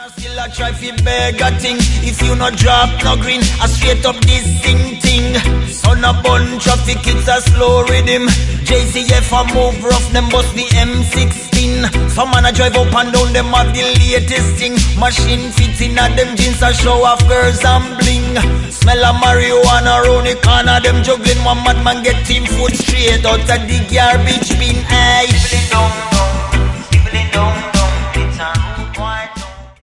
still a try fi beg a thing. If you not drop no green, I straight up this thing. Son a bun traffic, it's a slow rhythm. JCF a move rough, them bust the M16. Some man a drive up and down, them have the latest thing. Machine fits in at them jeans a show off girls and bling. Smell of marijuana round the corner, them juggling. One madman get team food straight out of the garbage bin. Aye, people in down, people in down.